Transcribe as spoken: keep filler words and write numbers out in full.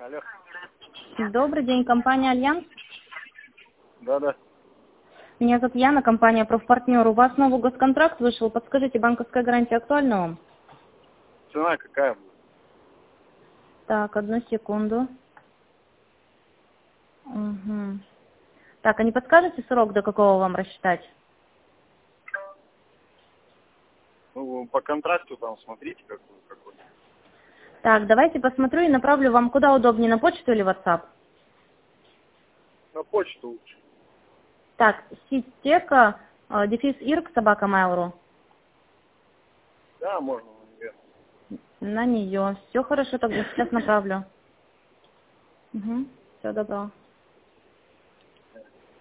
Алло. Добрый день, компания «Альянс». Да-да. Меня зовут Яна, компания «Профпартнер». У вас новый госконтракт вышел. Подскажите, банковская гарантия актуальна вам? Цена какая будет? Так, одну секунду. Угу. Так, а не подскажете срок, до какого вам рассчитать? Ну, по контракту там смотрите, какой. какой. Так, давайте посмотрю и направлю вам куда удобнее, на почту или WhatsApp? На почту лучше. Так, ситека, э, дефис ирк, собака mail.ru. Да, можно, наверное. На нее. Все хорошо, тогда сейчас направлю. Угу. Всего доброго.